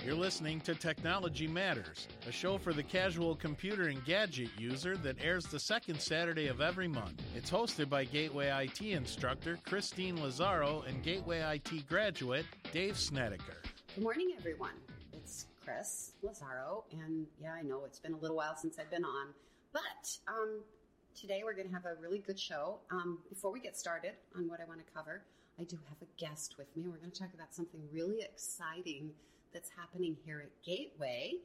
You're listening to Technology Matters, a show for the casual computer and gadget user that airs the second Saturday of every month. It's hosted by Gateway IT instructor Christine Lazaro and Gateway IT graduate Dave Snedeker. Good morning, everyone. It's Chris Lazaro, and I know it's been a little while since I've been on, but today we're going to have a really good show. Before we get started on what I want to cover, I do have a guest with me. We're going to talk about something really exciting that's happening here at Gateway,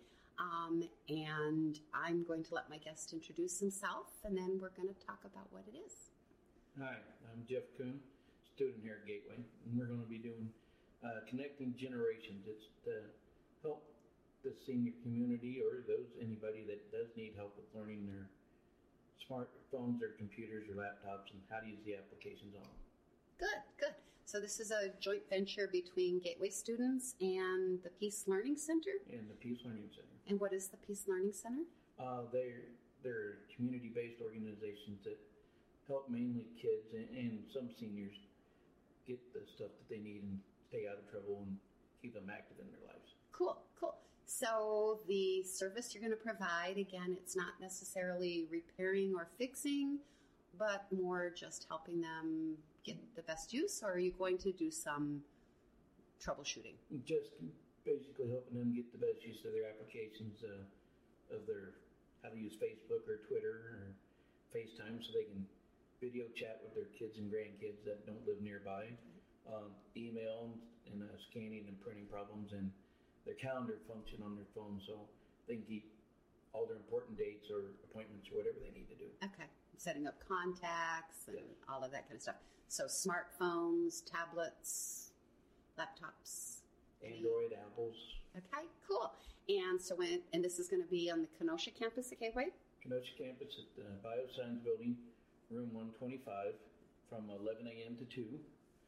and I'm going to let my guest introduce himself, and then we're going to talk about what it is. Hi, I'm Jeff Kuhn, student here at Gateway, and we're going to be doing Connecting Generations. It's to help the senior community or anybody that does need help with learning their smartphones, their computers, or laptops, and how to use the applications on them. Good. So this is a joint venture between Gateway students and the Peace Learning Center? And the Peace Learning Center. And what is the Peace Learning Center? They're community-based organizations that help mainly kids and some seniors get the stuff that they need and stay out of trouble and keep them active in their lives. Cool. So the service you're going to provide, again, it's not necessarily repairing or fixing, but more just helping them get the best use, or are you going to do some troubleshooting? Just basically helping them get the best use of their applications, of their how to use Facebook or Twitter or FaceTime so they can video chat with their kids and grandkids that don't live nearby, email and scanning and printing problems, and their calendar function on their phone so they can keep all their important dates or appointments or whatever they need to do. Okay. Setting up contacts and all of that kind of stuff. So smartphones, tablets, laptops. Android, Apples. Okay, cool. And so and this is going to be on the Kenosha campus at Gateway? Kenosha campus at the Bioscience Building, room 125, from 11 a.m. to 2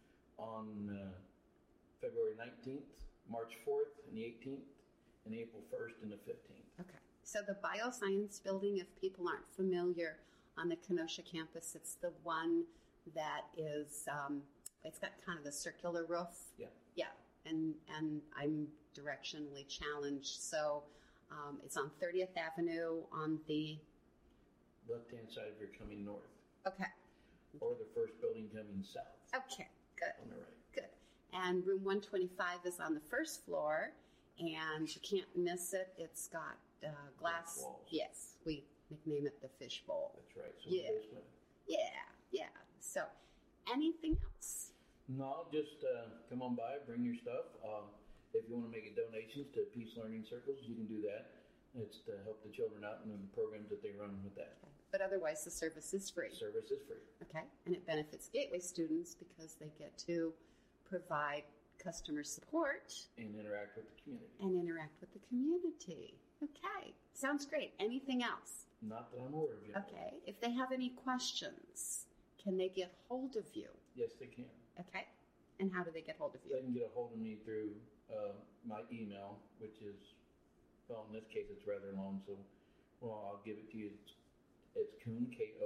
on February 19th, March 4th, and the 18th, and April 1st and the 15th. Okay. So the Bioscience Building, if people aren't familiar, on the Kenosha campus, it's the one that is, it's got kind of the circular roof. Yeah. And I'm directionally challenged. So it's on 30th Avenue on the left-hand side if you're coming north. Okay. Or the first building coming south. Okay, good. On the right. Good. And room 125 is on the first floor, and you can't miss it. It's got glass walls. Yes, we nickname it the fish bowl. That's right. So Yeah. So, anything else? No, just come on by, bring your stuff. If you want to make donations to Peace Learning Circles, you can do that. It's to help the children out in the programs that they run with that. Okay. But otherwise, the service is free. Service is free. Okay, and it benefits Gateway students because they get to provide customer support and interact with the community. Okay, sounds great. Anything else? Not that I'm aware of yet. Okay, if they have any questions, can they get hold of you? Yes, they can. Okay, and how do they get hold of you? They can get a hold of me through my email, which is, well, in this case, it's rather long, so, I'll give it to you. It's Kuhn,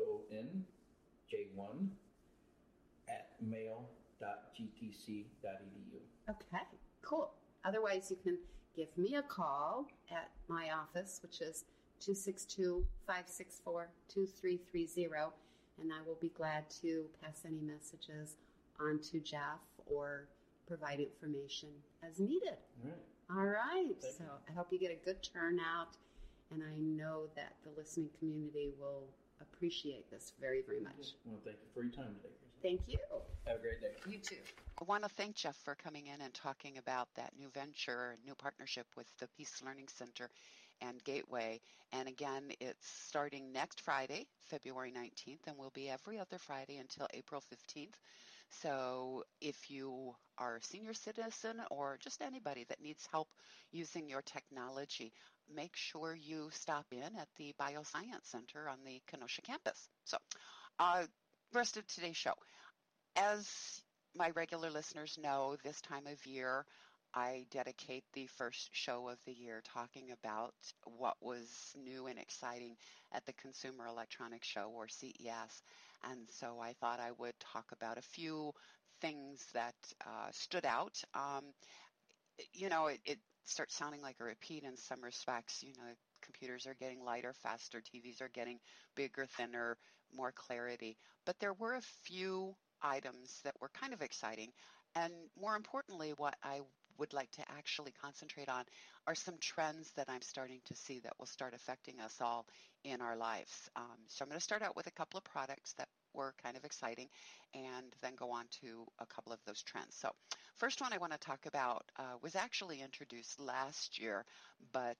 KONJ1, @mail.gtc.edu. Okay, cool. Otherwise, you can give me a call at my office, which is 262-564-2330, and I will be glad to pass any messages on to Jeff or provide information as needed. All right. So I hope you get a good turnout, and I know that the listening community will appreciate this very, very much. Well, thank you for your time today, Chris. Thank you. Have a great day. You too. I want to thank Jeff for coming in and talking about that new venture, new partnership with the Peace Learning Center and Gateway. And again, it's starting next Friday, February 19th, and will be every other Friday until April 15th. So if you are a senior citizen or just anybody that needs help using your technology, make sure you stop in at the Bioscience Center on the Kenosha campus. So, rest of today's show. As my regular listeners know, this time of year, I dedicate the first show of the year talking about what was new and exciting at the Consumer Electronics Show, or CES. And so I thought I would talk about a few things that stood out. start sounding like a repeat in some respects. Computers are getting lighter, faster, TVs are getting bigger, thinner, more clarity. But there were a few items that were kind of exciting. And more importantly, what I would like to actually concentrate on are some trends that I'm starting to see that will start affecting us all in our lives. So I'm going to start out with a couple of products that were kind of exciting and then go on to a couple of those trends. So first one I want to talk about was actually introduced last year, but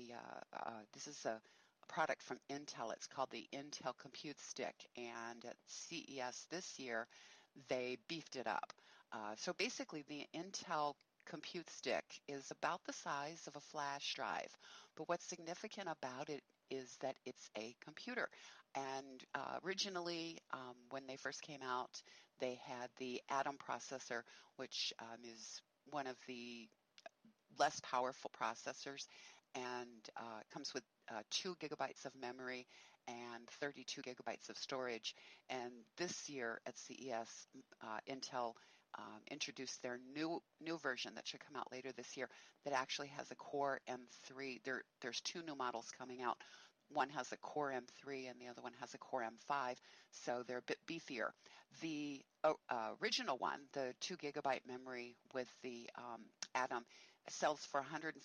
this is a product from Intel. It's called the Intel Compute Stick, and at CES this year, they beefed it up. So basically, the Intel Compute Stick is about the size of a flash drive, but what's significant about it is that it's a computer. And originally, when they first came out, they had the Atom processor, which is one of the less powerful processors, and comes with 2 gigabytes of memory and 32 gigabytes of storage. And this year at CES, Intel introduced their new version that should come out later this year that actually has a Core M3. There's 2 new models coming out. One has a Core M3 and the other one has a Core M5, so they're a bit beefier. The original one, the 2 gigabyte memory with the Atom, sells for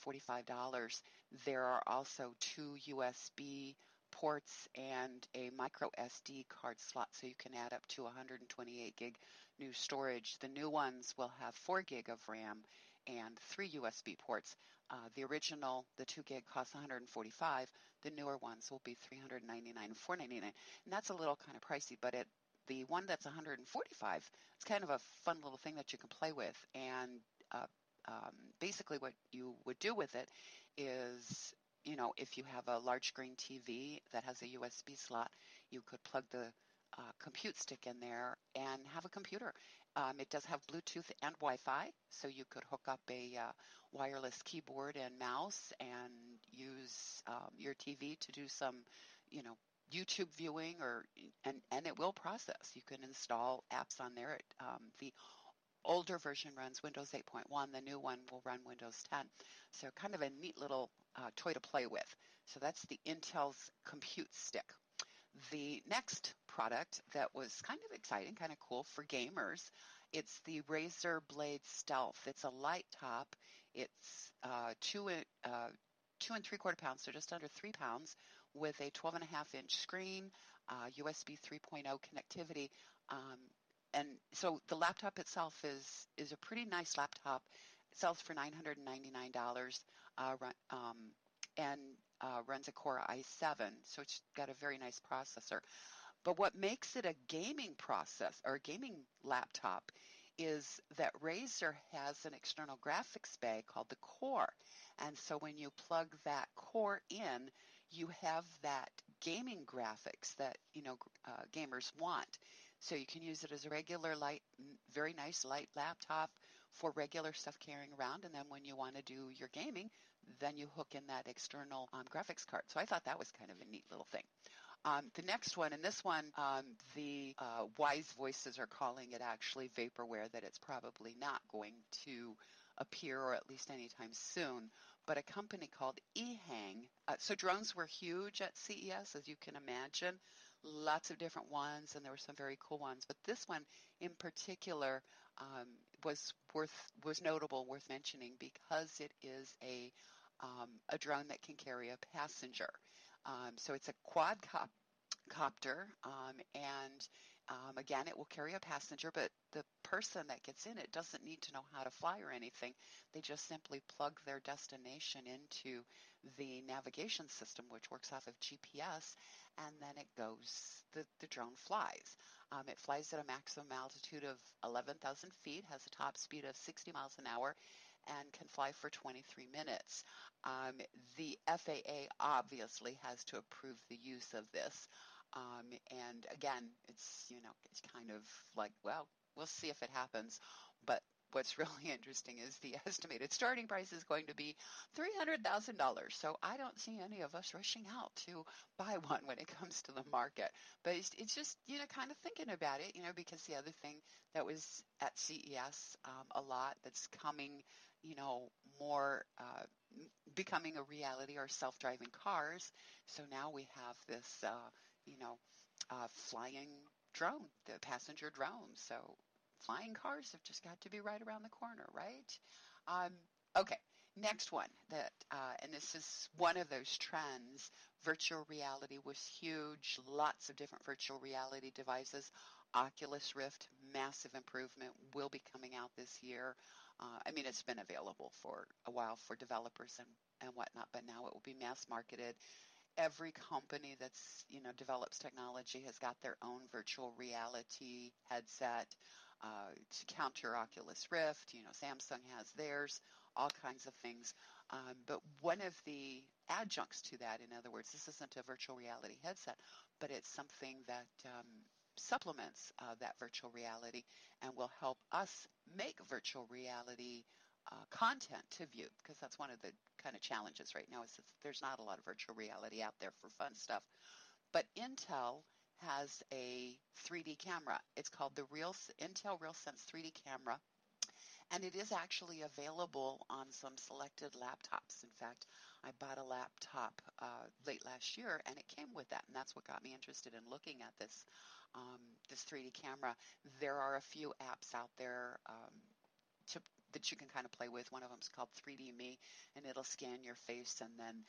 $145. There are also 2 USB ports and a micro SD card slot, so you can add up to 128 gig new storage. The new ones will have 4 gig of RAM and 3 USB ports. The original, the 2 gig, costs $145. The newer ones will be $399 and $499, and that's a little kind of pricey. But the one that's $145, it's kind of a fun little thing that you can play with. And basically, what you would do with it is, if you have a large screen TV that has a USB slot, you could plug the compute stick in there and have a computer. It does have Bluetooth and Wi-Fi, so you could hook up a wireless keyboard and mouse and use your TV to do some, YouTube viewing, and it will process. You can install apps on there. The older version runs Windows 8.1. The new one will run Windows 10. So kind of a neat little toy to play with. So that's the Intel's Compute Stick. The next product that was kind of exciting, kind of cool for gamers, it's the Razer Blade Stealth. It's a light top. It's 2 and 3/4 pounds, so just under 3 pounds, with a 12.5-inch screen, USB 3.0 connectivity. And so the laptop itself is a pretty nice laptop. It sells for $999 and runs a Core i7, so it's got a very nice processor. But what makes it a gaming gaming laptop is that Razer has an external graphics bay called the Core. And so when you plug that Core in, you have that gaming graphics that gamers want. So you can use it as a regular very nice light laptop for regular stuff carrying around, and then when you want to do your gaming, then you hook in that external graphics card. So I thought that was kind of a neat little thing. The next one, and this one, the wise voices are calling it actually vaporware, that it's probably not going to appear, or at least anytime soon, but a company called eHang. So drones were huge at CES, as you can imagine. Lots of different ones, and there were some very cool ones. But this one in particular was notable, worth mentioning, because it is a drone that can carry a passenger. So it's a quadcopter, and again, it will carry a passenger, but the person that gets in it doesn't need to know how to fly or anything. They just simply plug their destination into the navigation system, which works off of GPS, and then it goes, the drone flies. It flies at a maximum altitude of 11,000 feet, has a top speed of 60 miles an hour, and can fly for 23 minutes. The FAA obviously has to approve the use of this. And again, it's kind of like, well, we'll see if it happens. But what's really interesting is the estimated starting price is going to be $300,000. So I don't see any of us rushing out to buy one when it comes to the market. But it's just, kind of thinking about it, because the other thing that was at CES a lot that's coming, more becoming a reality are self-driving cars. So now we have this, flying drone, the passenger drone. So flying cars have just got to be right around the corner, right? Um, okay, next one and this is one of those trends. Virtual reality was huge. Lots of different virtual reality devices. Oculus Rift, massive improvement, will be coming out this year. It's been available for a while for developers and whatnot, but now it will be mass marketed. Every company that's, develops technology has got their own virtual reality headset to counter Oculus Rift. Samsung has theirs, all kinds of things. But one of the adjuncts to that, in other words, this isn't a virtual reality headset, but it's something that supplements that virtual reality and will help us make virtual reality content to view, because that's one of the kind of challenges right now is that there's not a lot of virtual reality out there for fun stuff. But Intel has a 3D camera. It's called the Intel RealSense 3D camera, and it is actually available on some selected laptops. In fact, I bought a laptop late last year, and it came with that, and that's what got me interested in looking at this 3D camera. There are a few apps out there that you can kind of play with. One of them is called 3D Me, and it'll scan your face and then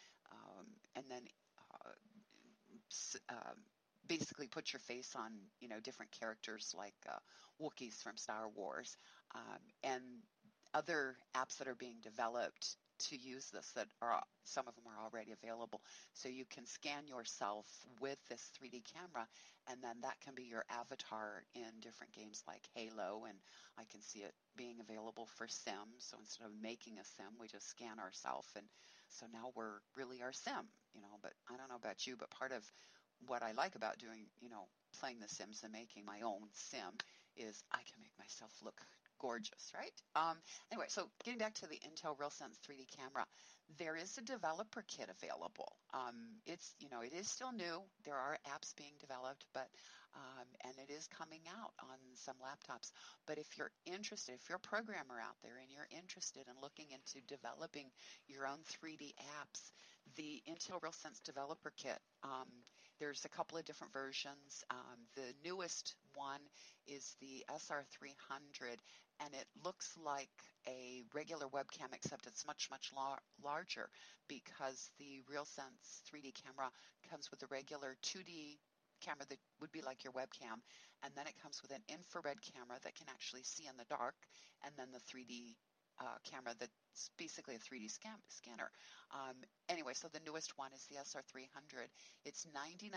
basically put your face on, different characters like Wookiees from Star Wars, and other apps that are being developed to use this some of them are already available. So you can scan yourself with this 3D camera, and then that can be your avatar in different games like Halo, and I can see it being available for Sims. So instead of making a Sim, we just scan ourselves, and so now we're really our Sim, But I don't know about you, but part of what I like about doing, playing The Sims and making my own Sim is I can make myself look gorgeous, right? Anyway, so getting back to the Intel RealSense 3D camera, there is a developer kit available. It is still new. There are apps being developed, and it is coming out on some laptops. But if you're interested, if you're a programmer out there and you're interested in looking into developing your own 3D apps, the Intel RealSense developer kit, there's a couple of different versions. The newest one is the SR300, and it looks like a regular webcam, except it's much, much larger, because the RealSense 3D camera comes with a regular 2D camera that would be like your webcam, and then it comes with an infrared camera that can actually see in the dark, and then the 3D camera that's basically a 3D scanner. Anyway, so the newest one is the SR300. It's $99.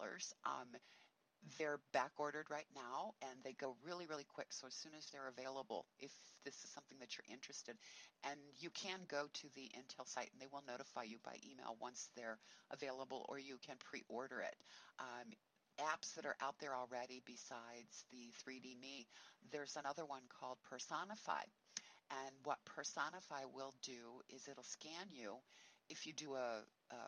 They're back ordered right now, and they go really, really quick. So as soon as they're available, if this is something that you're interested, and you can go to the Intel site, and they will notify you by email once they're available, or you can pre-order it. Apps that are out there already besides the 3D Me, there's another one called Personify. And what Personify will do is it'll scan you if you do a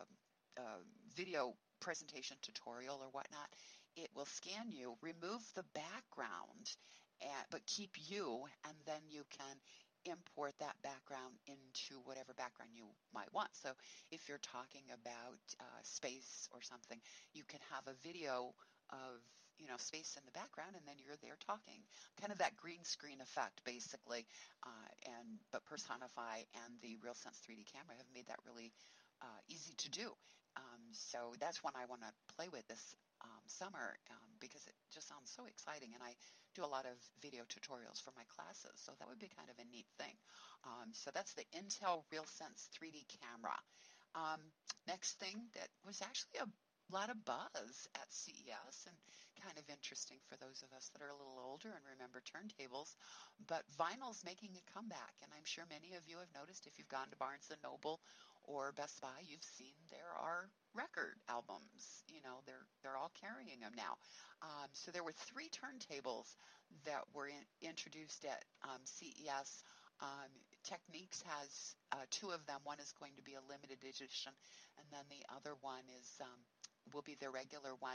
video presentation tutorial or whatnot. It will scan you, remove the background, but keep you, and then you can import that background into whatever background you might want. So if you're talking about space or something, you can have a video of space in the background, and then you're there talking, kind of that green screen effect, basically. But Personify and the RealSense 3D camera have made that really easy to do. So that's one I want to play with this summer, because it just sounds so exciting, and I do a lot of video tutorials for my classes, so that would be kind of a neat thing. So that's the Intel RealSense 3D camera. Next thing that was actually a lot of buzz at CES, and kind of interesting for those of us that are a little older and remember turntables, but vinyl's making a comeback, and I'm sure many of you have noticed if you've gone to Barnes & Noble or Best Buy, you've seen there are record albums. They're all carrying them now. So there were 3 turntables that were introduced at CES. Techniques has 2 of them. One is going to be a limited edition, and then the other one will be the regular one.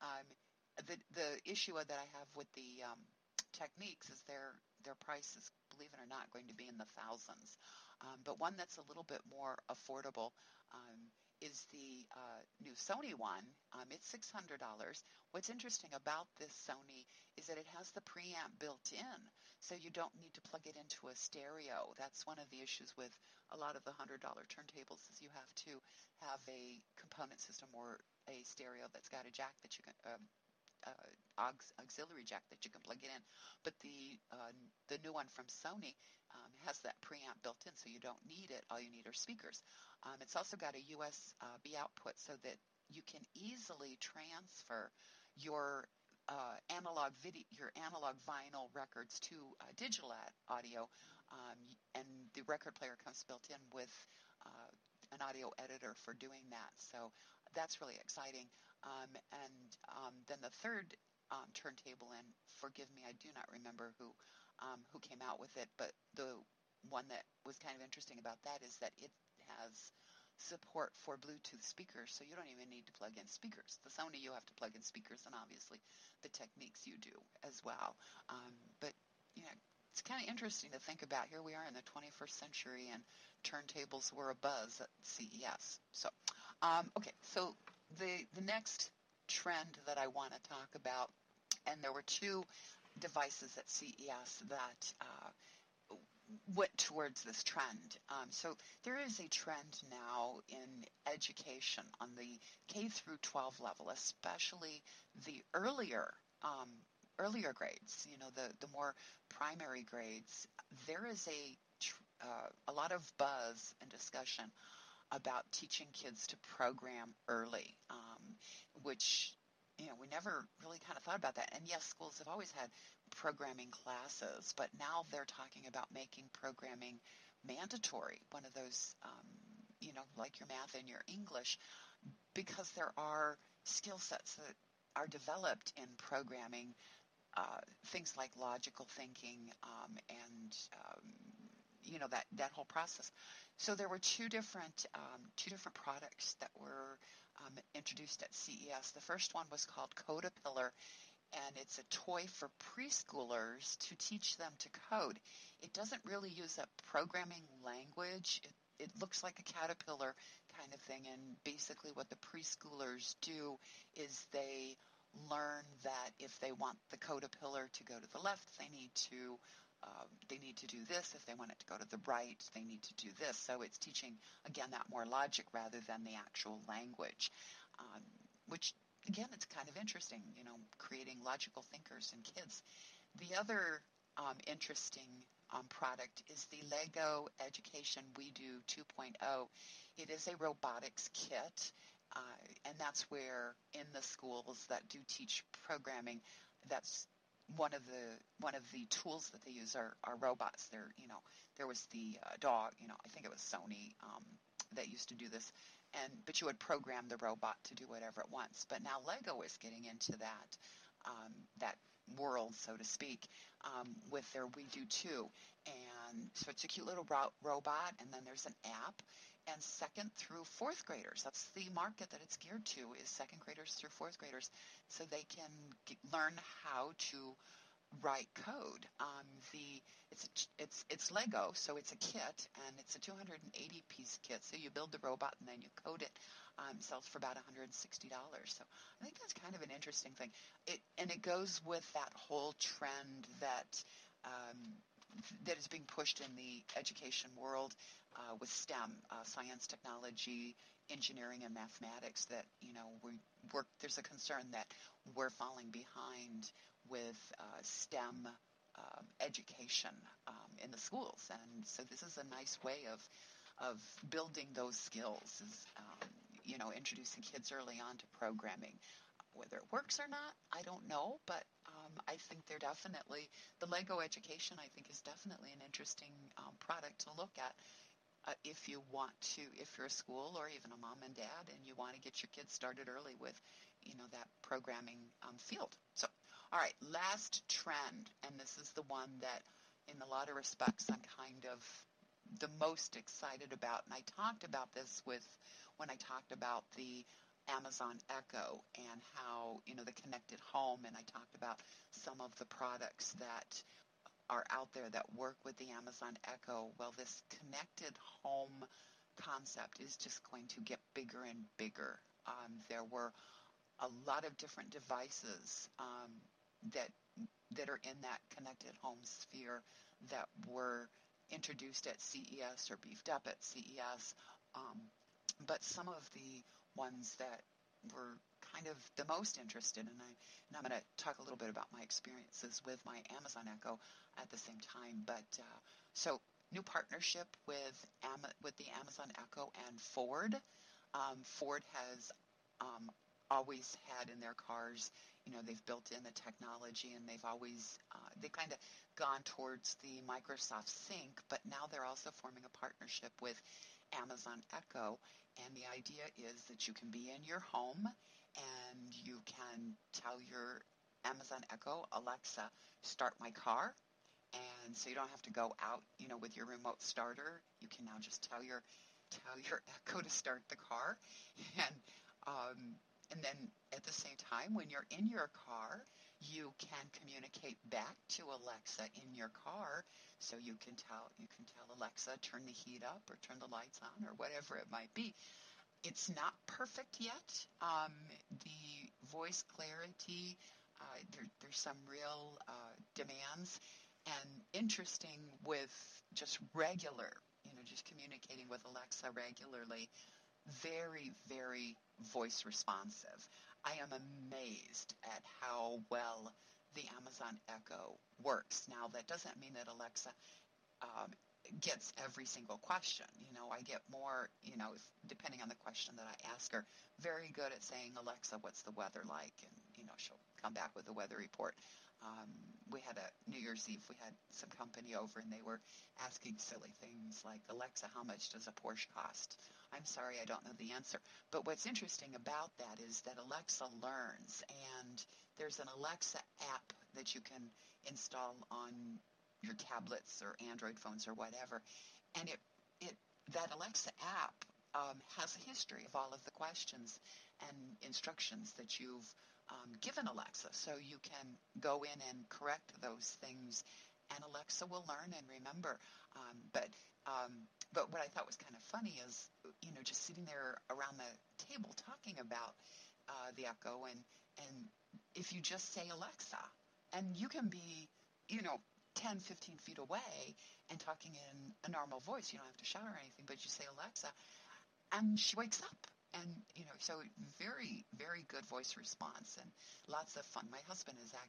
The issue that I have with the Techniques is their price is, believe it or not, going to be in the thousands. but one that's a little bit more affordable is the new Sony one. It's $600. What's interesting about this Sony is that it has the preamp built in, so you don't need to plug it into a stereo. That's one of the issues with a lot of the $100 turntables is you have to have a component system or a stereo that's got a jack that you can auxiliary jack that you can plug it in. But the new one from Sony has that preamp built in, so you don't need it. All you need are speakers. It's also got a USB output so that you can easily transfer your analog vinyl records to digital audio, and the record player comes built in with an audio editor for doing that. So that's really exciting. Then the third turntable, and forgive me, I do not remember who came out with it, but the one that was kind of interesting about that is that it has support for Bluetooth speakers, so you don't even need to plug in speakers. The Sony, you have to plug in speakers, and obviously the Technics you do as well. But it's kind of interesting to think about. Here we are in the 21st century, and turntables were a buzz at CES. So, okay, so the next trend that I want to talk about, and there were two devices at CES that went towards this trend. So there is a trend now in education on the K through 12 level, especially the earlier grades, the more primary grades. There is a lot of buzz and discussion about teaching kids to program early, which we never really kind of thought about that. And yes, schools have always had programming classes, but now they're talking about making programming mandatory, one of those, like your math and your English, because there are skill sets that are developed in programming, things like logical thinking and that whole process. So there were two different products that were introduced at CES. The first one was called Codapillar, and it's a toy for preschoolers to teach them to code. It doesn't really use a programming language. It looks like a caterpillar kind of thing, and basically what the preschoolers do is they learn that if they want the Codapillar to go to the left, they need to do this. If they want it to go to the right, they need to do this. So it's teaching, again, that more logic rather than the actual language, which, again, it's kind of interesting, creating logical thinkers in kids. The other interesting product is the Lego Education We Do 2.0. It is a robotics kit, and that's where in the schools that do teach programming, that's one of the tools that they use are robots. There was the dog, I think it was Sony that used to do this, but you would program the robot to do whatever it wants. But now Lego is getting into that world, so to speak, with their We Do 2. And so it's a cute little robot, and then there's an app. And second through fourth graders, that's the market that it's geared to, is second graders through fourth graders, so they can learn how to write code. It's Lego, so it's a kit, and it's a 280-piece kit. So you build the robot and then you code it. Sells for about $160. So I think that's kind of an interesting thing. It goes with that whole trend that is being pushed in the education world with STEM, science, technology, engineering, and mathematics. That there's a concern that we're falling behind with STEM education in the schools, and so this is a nice way of building those skills. Is introducing kids early on to programming. Whether it works or not, I don't know, but I think they're definitely, the Lego Education, I think, is definitely an interesting product to look at if you're a school or even a mom and dad and you want to get your kids started early with, that programming field. So, all right, last trend, and this is the one that in a lot of respects I'm kind of the most excited about, and I talked about this when I talked about the Amazon Echo and how, the connected home, and I talked about some of the products that are out there that work with the Amazon Echo, well, this connected home concept is just going to get bigger and bigger. There were a lot of different devices that are in that connected home sphere that were introduced at CES or beefed up at CES. But some of the ones that were kind of the most interested, and I'm going to talk a little bit about my experiences with my Amazon Echo at the same time. But so new partnership with the Amazon Echo and Ford. Ford has always had in their cars, they've built in the technology, and they've always they've kind of gone towards the Microsoft Sync, but now they're also forming a partnership with Amazon Echo, and the idea is that you can be in your home and you can tell your Amazon Echo, Alexa, start my car. And so you don't have to go out, with your remote starter. You can now just tell your Echo to start the car, and then at the same time, when you're in your car, you can communicate back to Alexa in your car. So you can tell Alexa, turn the heat up or turn the lights on or whatever it might be. It's not perfect yet. The voice clarity, there's some real demands. And interesting with just regular, just communicating with Alexa regularly, very, very voice responsive. I am amazed at how well the Amazon Echo works. Now, that doesn't mean that Alexa gets every single question. I get more, depending on the question that I ask her, very good at saying, Alexa, what's the weather like? And, she'll come back with a weather report. We had a New Year's Eve, we had some company over, and they were asking silly things like, Alexa, how much does a Porsche cost? I'm sorry, I don't know the answer. But what's interesting about that is that Alexa learns, and there's an Alexa app that you can install on your tablets or Android phones or whatever, and that Alexa app has a history of all of the questions and instructions that you've given Alexa, so you can go in and correct those things, and Alexa will learn and remember. But what I thought was kind of funny is, just sitting there around the table talking about the Echo, and if you just say Alexa, and you can be, 10, 15 feet away and talking in a normal voice, you don't have to shout or anything, but you say Alexa, and she wakes up. And, so very, very good voice response and lots of fun. My husband is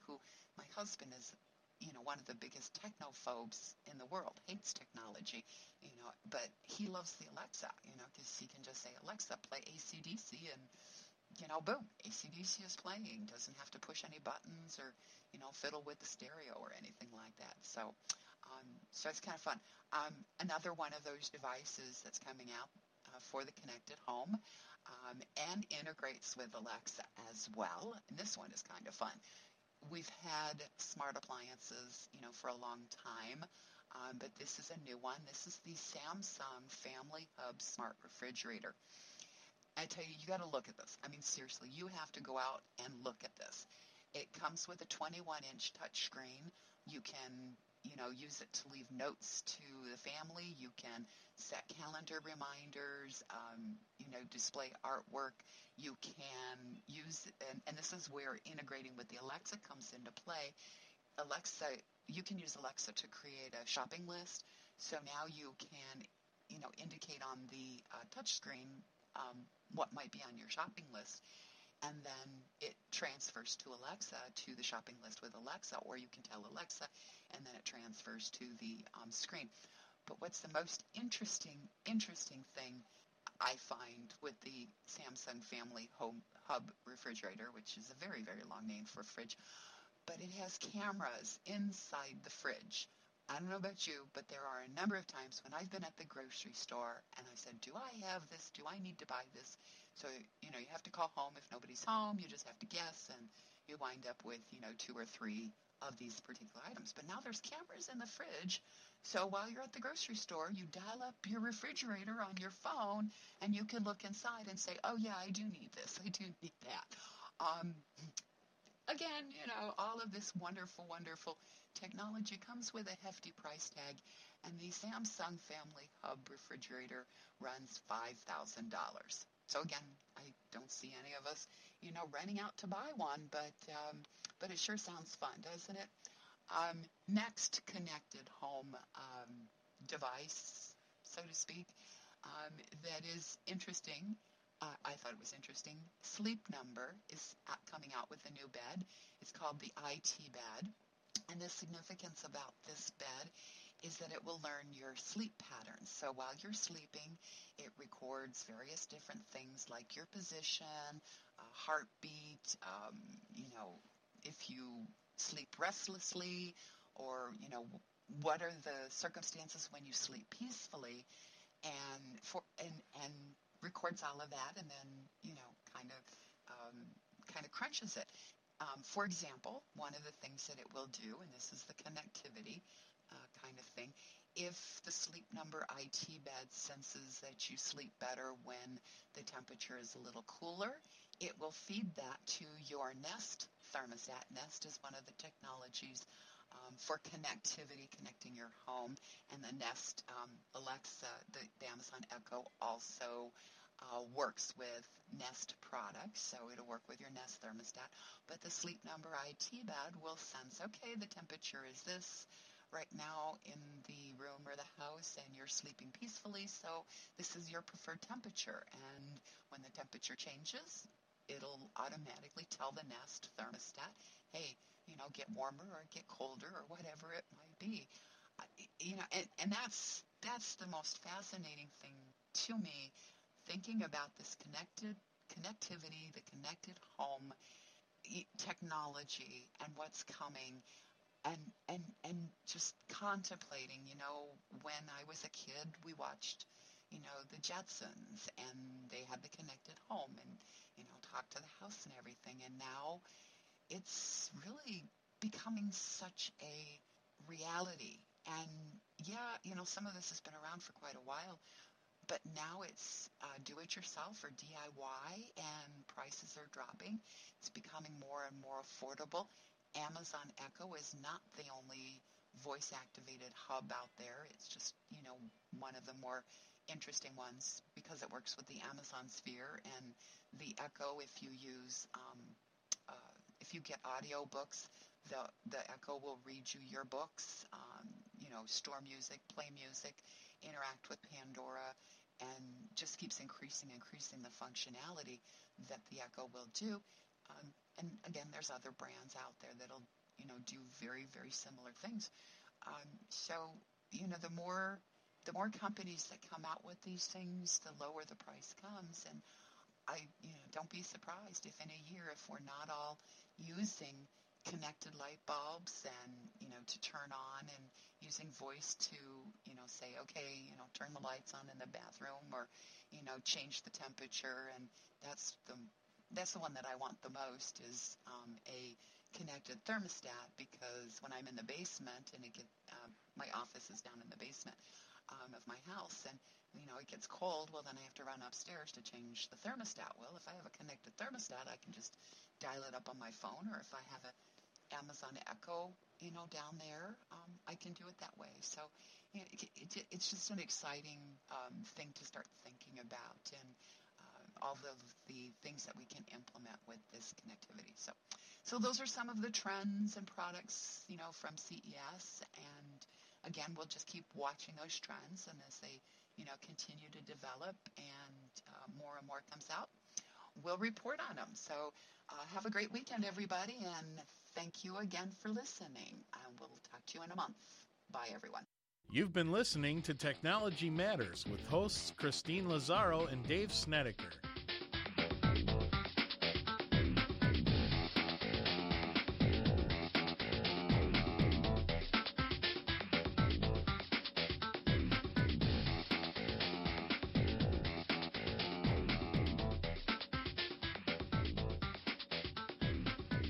one of the biggest technophobes in the world, hates technology, but he loves the Alexa, because he can just say, Alexa, play AC/DC, and, boom, AC/DC is playing. Doesn't have to push any buttons or, fiddle with the stereo or anything like that. So it's kind of fun. Another one of those devices that's coming out for the connected home and integrates with Alexa as well. And this one is kind of fun. We've had smart appliances, for a long time, but this is a new one. This is the Samsung Family Hub Smart Refrigerator. I tell you, you got to look at this. I mean, seriously, you have to go out and look at this. It comes with a 21-inch touchscreen. You can use it to leave notes to the family. You can set calendar reminders, display artwork. You can use, and this is where integrating with the Alexa comes into play. Alexa, you can use Alexa to create a shopping list. So now you can, indicate on the touchscreen what might be on your shopping list. And then it transfers to Alexa, to the shopping list with Alexa, or you can tell Alexa, and then it transfers to the screen. But what's the most interesting thing I find with the Samsung Family Hub Refrigerator, which is a very, very long name for fridge, but it has cameras inside the fridge. I don't know about you, but there are a number of times when I've been at the grocery store and I said, do I have this? Do I need to buy this? So, you have to call home if nobody's home. You just have to guess, and you wind up with, 2 or 3 of these particular items. But now there's cameras in the fridge. So while you're at the grocery store, you dial up your refrigerator on your phone, and you can look inside and say, oh, yeah, I do need this. I do need that. again, all of this wonderful, wonderful technology comes with a hefty price tag, and the Samsung Family Hub refrigerator runs $5,000. So again, I don't see any of us, running out to buy one, but it sure sounds fun, doesn't it? Next connected home device, so to speak, that is interesting. I thought it was interesting. Sleep Number is coming out with a new bed. It's called the IT bed. And the significance about this bed is that it will learn your sleep patterns. So while you're sleeping, it records various different things like your position, heartbeat, if you sleep restlessly, or, what are the circumstances when you sleep peacefully, and records all of that, and then, kind of crunches it. For example, one of the things that it will do, and this is the connectivity kind of thing, if the Sleep Number IT bed senses that you sleep better when the temperature is a little cooler, it will feed that to your Nest thermostat. Nest is one of the technologies for connectivity, connecting your home, and the Nest Alexa, the Amazon Echo also works with Nest products, so it'll work with your Nest thermostat. But the Sleep Number IT bed will sense, okay, the temperature is this right now in the room or the house, and you're sleeping peacefully, so this is your preferred temperature. And when the temperature changes, it'll automatically tell the Nest thermostat, hey, get warmer or get colder or whatever it might be. And that's the most fascinating thing to me, thinking about this connectivity, the connected home technology, and what's coming, and just contemplating, when I was a kid, we watched, the Jetsons, and they had the connected home, and, talked to the house and everything, and now it's really becoming such a reality. And yeah, some of this has been around for quite a while, but now it's do-it-yourself or DIY, and prices are dropping. It's becoming more and more affordable. Amazon Echo is not the only voice-activated hub out there. It's just, one of the more interesting ones because it works with the Amazon Sphere. And the Echo, if you use, if you get audio books, the Echo will read you your books, store music, play music, interact with Pandora, and just keeps increasing the functionality that the Echo will do. And again, there's other brands out there that'll, do very, very similar things. So, the more companies that come out with these things, the lower the price comes. And don't be surprised if in a year, if we're not all using connected light bulbs and, to turn on, and using voice to, say, okay, turn the lights on in the bathroom, or, change the temperature. And that's the one that I want the most, is a connected thermostat, because when I'm in the basement, and my office is down in the basement of my house, and it gets cold, well, then I have to run upstairs to change the thermostat. Well, if I have a connected thermostat, I can just dial it up on my phone, or if I have a Amazon Echo, down there, I can do it that way. So it's just an exciting thing to start thinking about, and all of the things that we can implement with this connectivity. So those are some of the trends and products, from CES. And again, we'll just keep watching those trends, and as they, continue to develop, and more and more comes out, we'll report on them. So have a great weekend, everybody, and thank you again for listening. We'll talk to you in a month. Bye, everyone. You've been listening to Technology Matters with hosts Christine Lazaro and Dave Snedeker.